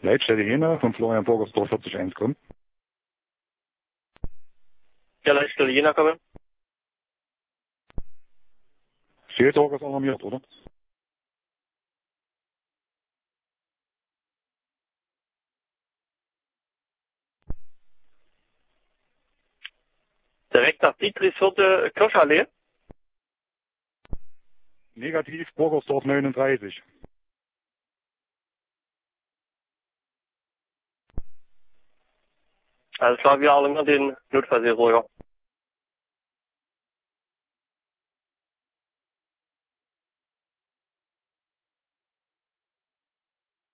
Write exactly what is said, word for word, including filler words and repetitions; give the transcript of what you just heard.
Leitstelle Jena von Florian Burgersdorf vierzig eins kommen. Ja, Leitstelle Jena kommen. Seelsorger ist alarmiert, oder? Direkt nach Dietrichsviertel, Kirschallee. Negativ Burgersdorf neununddreißig. Alles klar, wir alarmieren den Notfallseelsorger.